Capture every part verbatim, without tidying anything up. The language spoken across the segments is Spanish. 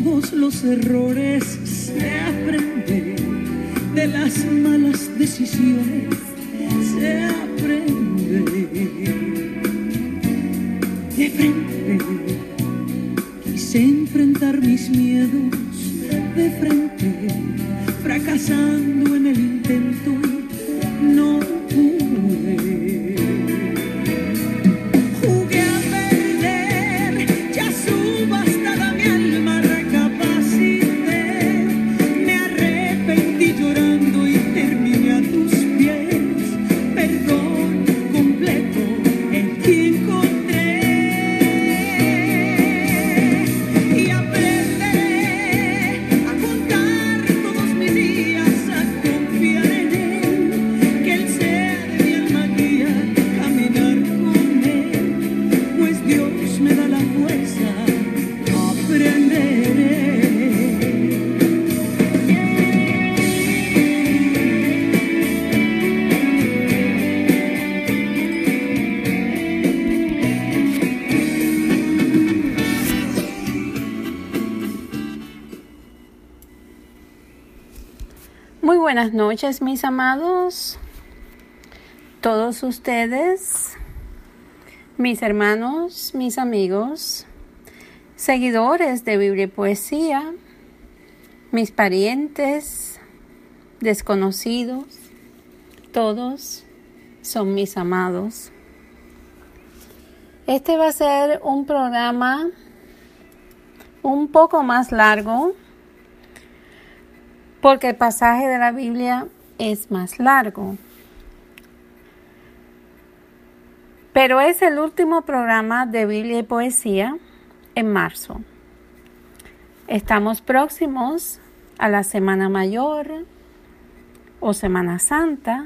todos los errores se aprende, de las malas decisiones se aprende. De frente quise enfrentar mis miedos, de frente, fracasando en el intento y no pude. Jugué a perder, ya subastada mi alma recapacité, me arrepentí llorando y terminé a tus pies, perdón completo el que encontré. Y aprenderé a contar todos mis días, a confiar en él, que él sea de mi alma guía, caminar con él, pues Dios me da la fuerza, aprenderé. Muy buenas noches, mis amados, todos ustedes, mis hermanos, mis amigos, seguidores de Biblia y Poesía, mis parientes, desconocidos, todos son mis amados. Este va a ser un programa un poco más largo, porque el pasaje de la Biblia es más largo. Pero es el último programa de Biblia y Poesía en marzo. Estamos próximos a la Semana Mayor o Semana Santa,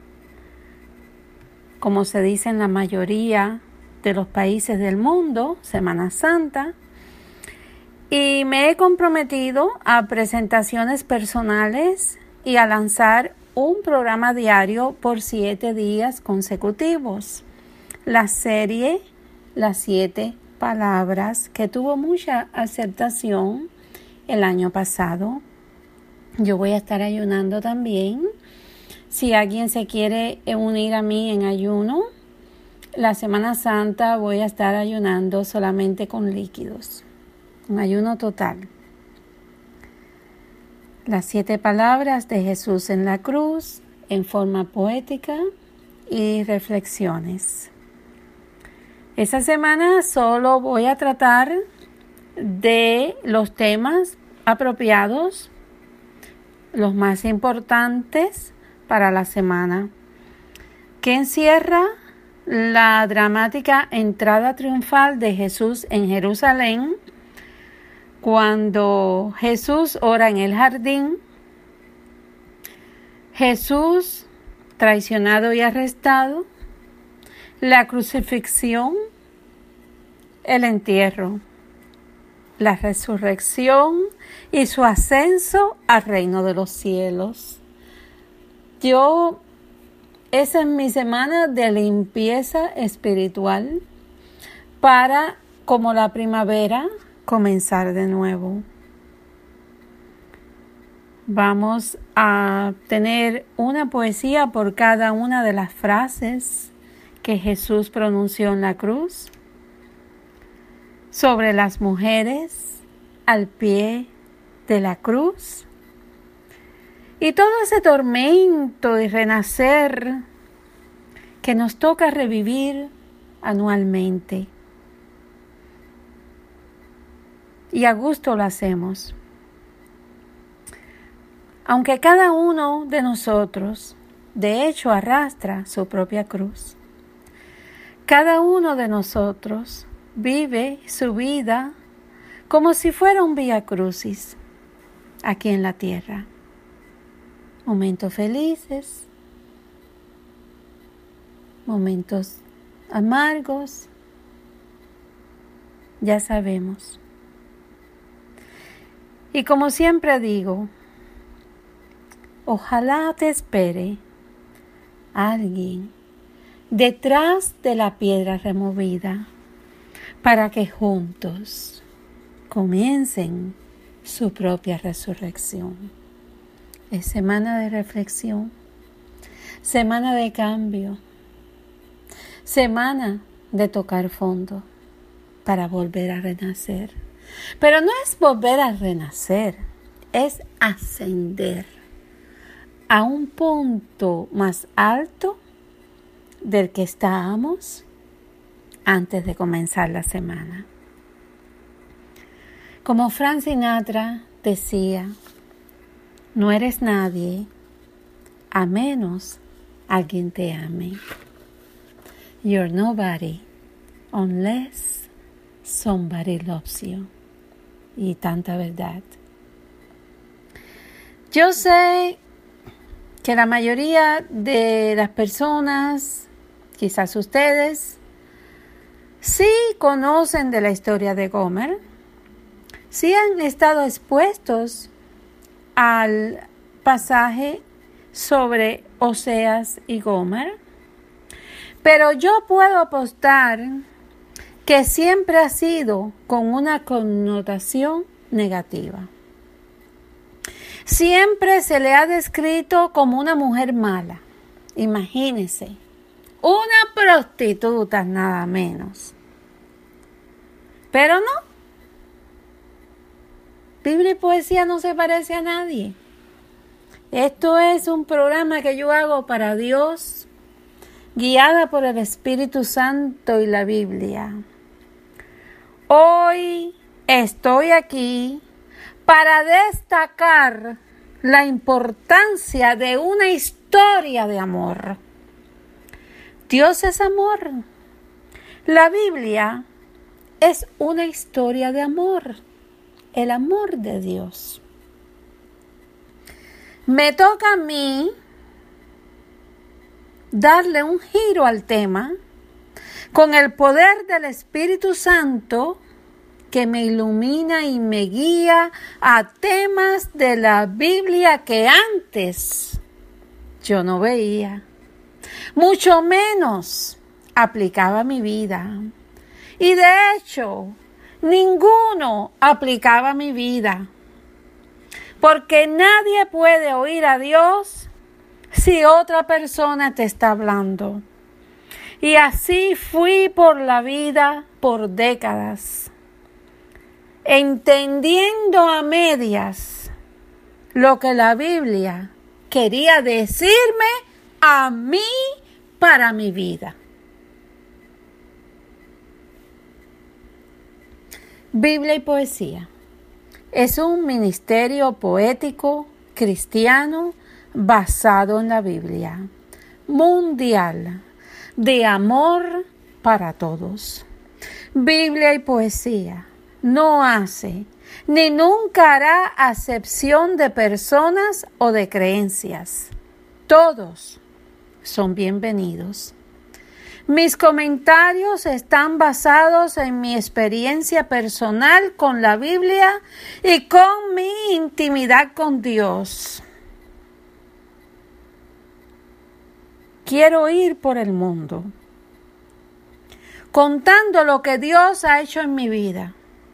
como se dice en la mayoría de los países del mundo, Semana Santa. Y me he comprometido a presentaciones personales y a lanzar un programa diario por siete días consecutivos. La serie Las Siete Palabras, que tuvo mucha aceptación el año pasado. Yo voy a estar ayunando también. Si alguien se quiere unir a mí en ayuno, la Semana Santa voy a estar ayunando solamente con líquidos. Un ayuno total. Las siete palabras de Jesús en la cruz, en forma poética y reflexiones. Esta semana solo voy a tratar de los temas apropiados, los más importantes para la semana, que encierra la dramática entrada triunfal de Jesús en Jerusalén, cuando Jesús ora en el jardín, Jesús traicionado y arrestado, la crucifixión, el entierro, la resurrección y su ascenso al reino de los cielos. Yo, esa es mi semana de limpieza espiritual para, como la primavera, comenzar de nuevo. Vamos a tener una poesía por cada una de las frases que Jesús pronunció en la cruz, sobre las mujeres al pie de la cruz y todo ese tormento y renacer que nos toca revivir anualmente. Y a gusto lo hacemos. Aunque cada uno de nosotros, de hecho, arrastra su propia cruz. Cada uno de nosotros vive su vida como si fuera un vía crucis aquí en la tierra. Momentos felices, momentos amargos, ya sabemos. Y como siempre digo, ojalá te espere alguien detrás de la piedra removida para que juntos comiencen su propia resurrección. Es semana de reflexión, semana de cambio, semana de tocar fondo para volver a renacer. Pero no es volver a renacer, es ascender a un punto más alto del que estábamos antes de comenzar la semana. Como Frank Sinatra decía, no eres nadie a menos alguien te ame. You're nobody unless somebody loves you. Y tanta verdad. Yo sé que la mayoría de las personas, quizás ustedes, sí conocen de la historia de Gomer, sí han estado expuestos al pasaje sobre Oseas y Gomer, pero yo puedo apostar que siempre ha sido con una connotación negativa. Siempre se le ha descrito como una mujer mala. Imagínense, una prostituta nada menos. Pero no, Biblia y poesía no se parece a nadie. Esto es un programa que yo hago para Dios, guiada por el Espíritu Santo y la Biblia. Hoy estoy aquí para destacar la importancia de una historia de amor. Dios es amor. La Biblia es una historia de amor. El amor de Dios. Me toca a mí darle un giro al tema con el poder del Espíritu Santo que me ilumina y me guía a temas de la Biblia que antes yo no veía, mucho menos aplicaba a mi vida. Y de hecho, ninguno aplicaba a mi vida, porque nadie puede oír a Dios si otra persona te está hablando. Y así fui por la vida por décadas, entendiendo a medias lo que la Biblia quería decirme a mí para mi vida. Biblia y poesía es un ministerio poético cristiano basado en la Biblia, mundial, de amor para todos. Biblia y poesía no hace ni nunca hará acepción de personas o de creencias. Todos son bienvenidos. Mis comentarios están basados en mi experiencia personal con la Biblia y con mi intimidad con Dios. Quiero ir por el mundo contando lo que Dios ha hecho en mi vida.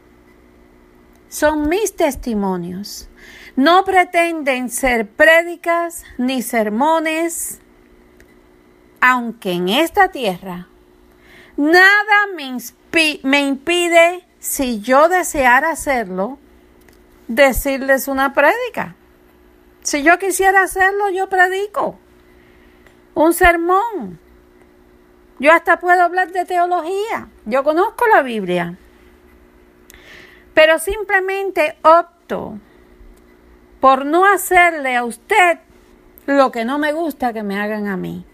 Son mis testimonios. No pretenden ser prédicas ni sermones, aunque en esta tierra nada me, inspi- me impide, si yo deseara hacerlo, decirles una prédica. Si yo quisiera hacerlo, yo predico un sermón. Yo hasta puedo hablar de teología. Yo conozco la Biblia. Pero simplemente opto por no hacerle a usted lo que no me gusta que me hagan a mí.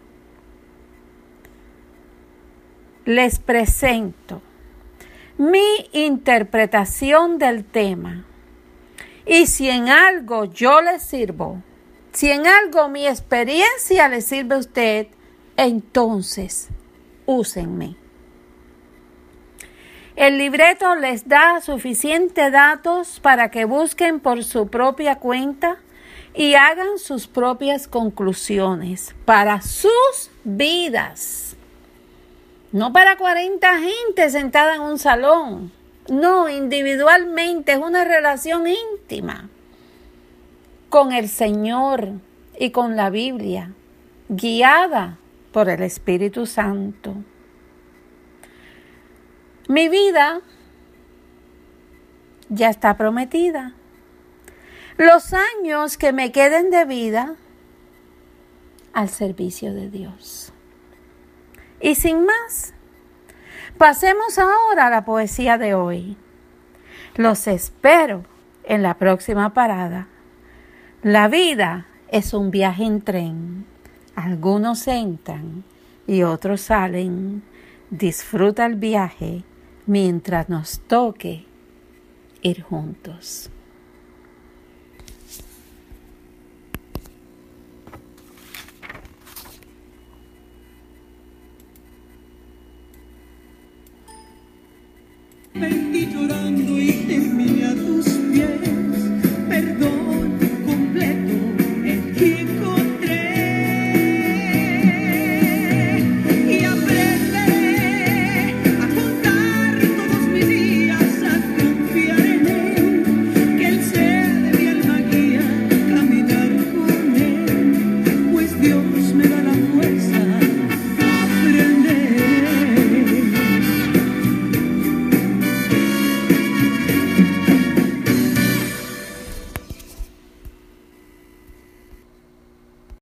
Les presento mi interpretación del tema. Y si en algo yo les sirvo, si en algo mi experiencia le sirve a usted, entonces úsenme. El libreto les da suficientes datos para que busquen por su propia cuenta y hagan sus propias conclusiones para sus vidas. No para cuarenta gente sentada en un salón. No, individualmente, es una relación íntima. íntima con el Señor y con la Biblia, guiada por el Espíritu Santo. Mi vida ya está prometida. Los años que me queden de vida al servicio de Dios. Y sin más, pasemos ahora a la poesía de hoy. Los espero en la próxima parada. La vida es un viaje en tren. Algunos entran y otros salen. Disfruta el viaje mientras nos toque ir juntos. Ven y llorando y te envié a tus